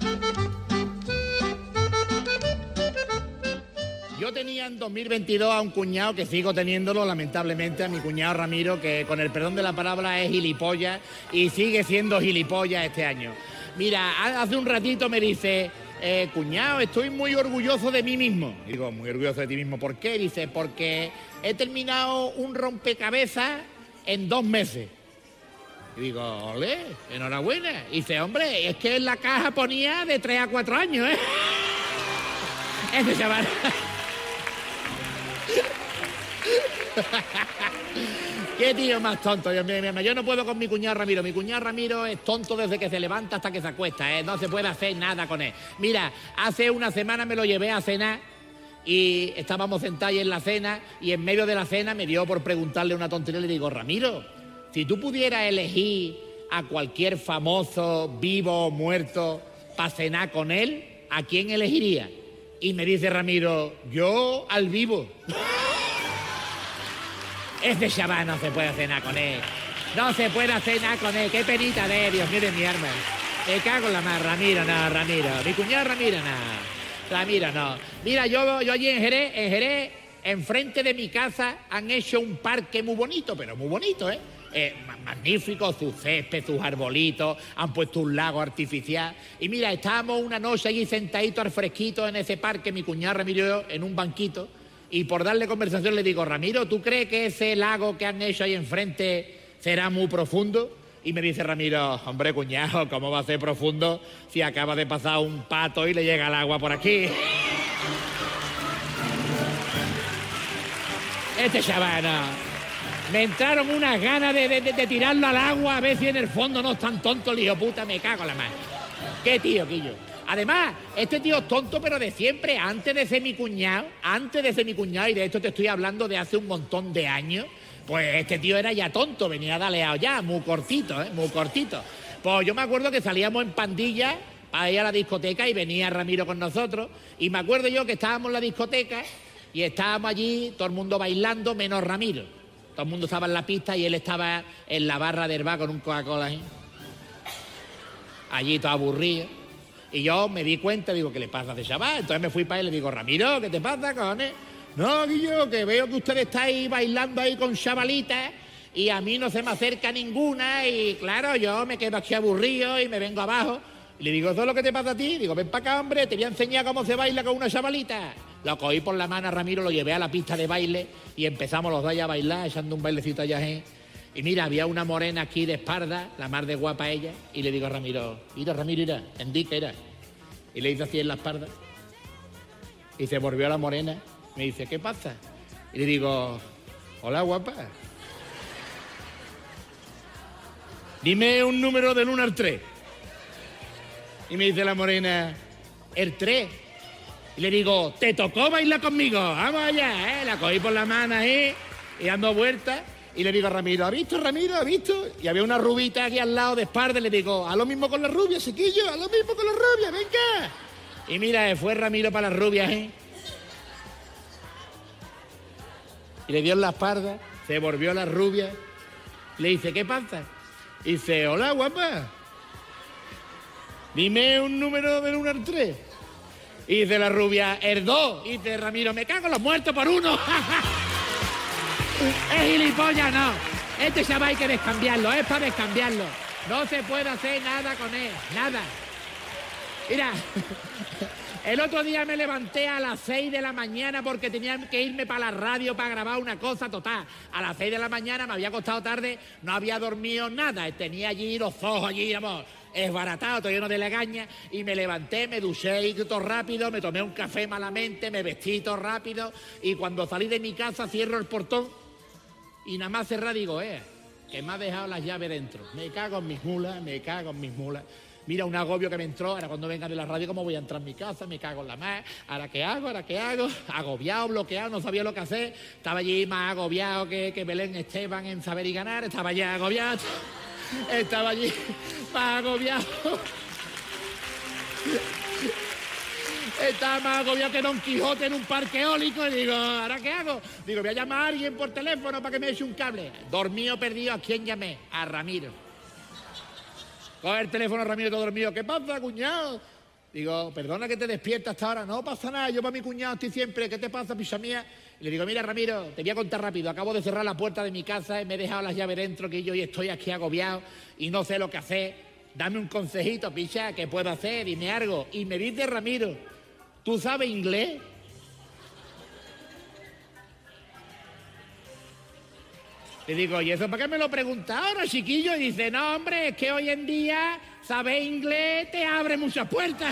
Yo tenía en 2022 a un cuñado, que sigo teniéndolo lamentablemente, a mi cuñado Ramiro, que con el perdón de la palabra es gilipollas y sigue siendo gilipollas este año. Mira, hace un ratito me dice, cuñado, estoy muy orgulloso de mí mismo. Y digo, muy orgulloso de ti mismo, ¿por qué? Dice, porque he terminado un rompecabezas en 2 meses. Y digo, ole, enhorabuena. Y dice, hombre, es que en la caja ponía de 3 a 4 años, ¿eh? Ese chaval. Qué tío más tonto, Dios mío. Yo no puedo con mi cuñado Ramiro. Mi cuñado Ramiro es tonto desde que se levanta hasta que se acuesta, ¿eh? No se puede hacer nada con él. Mira, hace una semana me lo llevé a cenar y estábamos sentados ahí en la cena y en medio de la cena me dio por preguntarle una tontería y le digo, Ramiro, si tú pudieras elegir a cualquier famoso, vivo o muerto, para cenar con él, ¿a quién elegirías? Y me dice Ramiro, yo al vivo. Ese chaval no se puede cenar con él. No se puede cenar con él. Qué penita de Dios mío de mi arma. Me cago en la mar. Ramiro, no, Ramiro. Mi cuñado Ramiro, no. Ramiro, no. Mira, yo allí en Jerez, enfrente de mi casa, han hecho un parque muy bonito, pero muy bonito, ¿eh? Magnífico, sus césped, sus arbolitos, han puesto un lago artificial. Y mira, estábamos una noche allí sentaditos al fresquito en ese parque, mi cuñado Ramiro y yo, en un banquito, y por darle conversación le digo, Ramiro, ¿tú crees que ese lago que han hecho ahí enfrente será muy profundo? Y me dice Ramiro, hombre, cuñado, ¿cómo va a ser profundo si acaba de pasar un pato y le llega el agua por aquí? Este chaval, no. Me entraron unas ganas de tirarlo al agua a ver si en el fondo no es tan tonto el hijo puta, me cago en la mano. Qué tío, Quillo. Además, este tío es tonto, pero de siempre, antes de ser mi cuñado, y de esto te estoy hablando de hace un montón de años, pues este tío era ya tonto, venía daleado ya, muy cortito, muy cortito. Pues yo me acuerdo que salíamos en pandilla para ir a la discoteca y venía Ramiro con nosotros, y me acuerdo yo que estábamos en la discoteca y estábamos allí, todo el mundo bailando, menos Ramiro. Todo el mundo estaba en la pista y él estaba en la barra del bar con un Coca-Cola ahí. Allí todo aburrido. Y yo me di cuenta, digo, ¿qué le pasa a ese chaval? Entonces me fui para él y le digo, Ramiro, ¿qué te pasa, cojones? No, Guillo, que veo que usted está ahí bailando ahí con chavalitas y a mí no se me acerca ninguna y claro, yo me quedo aquí aburrido y me vengo abajo. Y le digo, ¿eso es lo que te pasa a ti? Digo, ven para acá, hombre, te voy a enseñar cómo se baila con una chavalita. Lo cogí por la mano a Ramiro, lo llevé a la pista de baile y empezamos los dos a bailar, echando un bailecito allá. Y mira, había una morena aquí de espalda, la más de guapa ella, y le digo a Ramiro, mira, indica, era. Y le hice así en la espalda. Y se volvió a la morena, me dice, ¿qué pasa? Y le digo, hola, guapa. Dime un número del 1 al 3. Y me dice la morena, el 3. Y le digo, ¿te tocó bailar conmigo? Vamos allá, ¿eh? La cogí por la mano ahí y dando vueltas. Y le digo a Ramiro, ¿ha visto, Ramiro? ¿Ha visto? Y había una rubita aquí al lado de espalda. Y le digo, haz lo mismo con la rubia, chiquillo, haz lo mismo con la rubia, venga. Y mira, fue Ramiro para las rubias, ¿eh? Y le dio en la espalda, se volvió a la rubia. Le dice, ¿qué pasa? Y dice, hola, guapa. Dime un número del 1 al 3. Y dice la rubia, el 2. Y dice Ramiro, me cago en los muertos por 1. Es gilipollas, no. Este chaval hay que descambiarlo, es para descambiarlo. No se puede hacer nada con él, nada. Mira, el otro día me levanté a las 6 de la mañana porque tenía que irme para la radio para grabar una cosa total. A las 6 de la mañana me había acostado tarde, no había dormido nada. Tenía allí los ojos, allí, vamos, esbaratado, todo lleno de legaña. Y me levanté, me duché y todo rápido, me tomé un café malamente, me vestí todo rápido. Y cuando salí de mi casa cierro el portón y nada más cerrar digo, que me ha dejado las llaves dentro. Me cago en mis mulas, me cago en mis mulas. Mira, un agobio que me entró, ahora cuando venga de la radio, ¿cómo voy a entrar en mi casa? Me cago en la mar, ¿ahora qué hago? Agobiado, bloqueado, no sabía lo que hacer. Estaba allí más agobiado que Belén Esteban en Saber y Ganar, estaba ya agobiado. Estaba allí más agobiado. Estaba más agobiado que Don Quijote en un parque eólico. Y digo, ¿ahora qué hago? Digo, voy a llamar a alguien por teléfono para que me eche un cable. Dormido, perdido, ¿a quién llamé? A Ramiro. Coge el teléfono, Ramiro, todo dormido. ¿Qué pasa, cuñado? Digo, perdona que te despiertas hasta ahora. No pasa nada, yo para mi cuñado estoy siempre. ¿Qué te pasa, picha mía? Y le digo, mira, Ramiro, te voy a contar rápido. Acabo de cerrar la puerta de mi casa y me he dejado las llaves dentro, que yo hoy estoy aquí agobiado y no sé lo que hacer. Dame un consejito, picha, ¿qué puedo hacer? Dime algo. Y me dice Ramiro, ¿tú sabes inglés? Le digo, ¿y eso para qué me lo pregunta ahora, chiquillo? Y dice, no, hombre, es que hoy en día saber inglés te abre muchas puertas.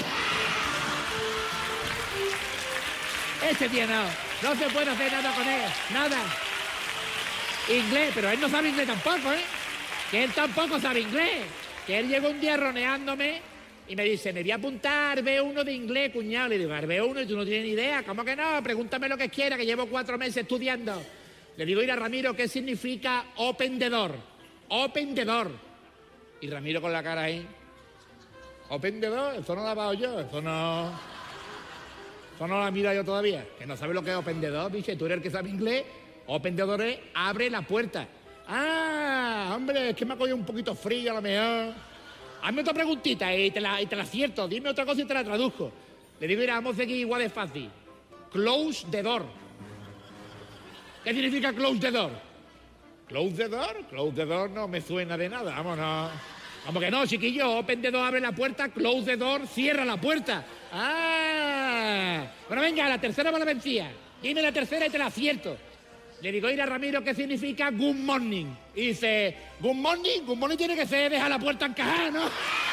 Este tío no se puede hacer nada con él, nada. Inglés, pero él no sabe inglés tampoco, ¿eh? Que él tampoco sabe inglés. Que él llegó un día roneándome Y me dice, me voy a apuntar B1 de inglés, cuñado. Le digo, B1, y tú no tienes ni idea. ¿Cómo que no? Pregúntame lo que quiera, que llevo 4 meses estudiando. Le digo, mira, Ramiro, ¿qué significa open the door? Open the door. Y Ramiro con la cara ahí. Open the door, eso no lo he dado yo, eso no lo he mirado yo todavía. Que no sabe lo que es open the door, dice, tú eres el que sabe inglés. Open the door es, abre la puerta. Ah, hombre, es que me ha cogido un poquito frío a lo mejor. Hazme otra preguntita y te la acierto. Dime otra cosa y te la traduzco. Le digo, mira, vamos a seguir igual de fácil. Close the door. ¿Qué significa close the door? ¿Close the door? Close the door no me suena de nada, vámonos. Vamos que no, chiquillo, open the door, abre la puerta, close the door, cierra la puerta. ¡Ah! Bueno, venga, la tercera va la vencida. Dime la tercera y te la acierto. Le digo, mira, Ramiro, ¿qué significa good morning? Y dice, good morning tiene que ser dejar la puerta encajada, ¿no?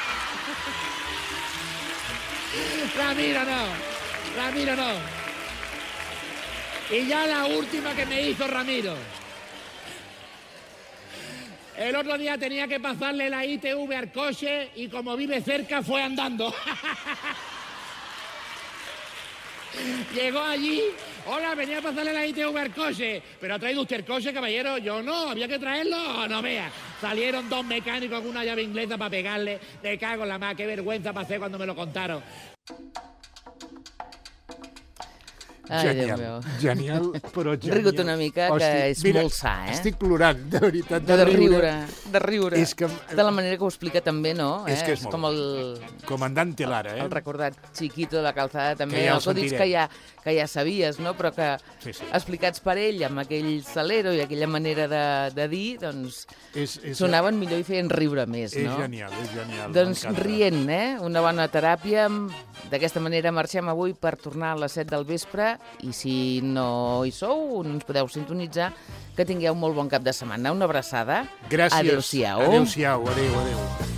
Ramiro no. Y ya la última que me hizo Ramiro. El otro día tenía que pasarle la ITV al coche y como vive cerca fue andando. Llegó allí, hola, venía a pasarle la ITV al coche. ¿Pero ha traído usted el coche, caballero? Yo no, había que traerlo, no vea. Salieron 2 mecánicos con una llave inglesa para pegarle. Me cago en la mar, qué vergüenza pasé cuando me lo contaron. Ai, Déu meu. Genial, però genial. Rigut una mica, que és molt sa, Estic plorant, de veritat, de riure. És que... De la manera que ho explica també, no? És que és com el... Comandante Lara, El recordat Chiquito de la Calzada, també, Que ja ho els codis que ja sabies, no? Però que explicats per ell, amb aquell salero i aquella manera de dir, doncs sonaven millor i feien riure més, no? És genial. Doncs rient, una bona teràpia. D'aquesta manera marxem avui per tornar a les 7 del vespre i si no hi sou, no ens podeu sintonitzar, que tingueu molt bon cap de setmana. Una abraçada. Gràcies. Adéu-siau. Adéu-siau. Adéu.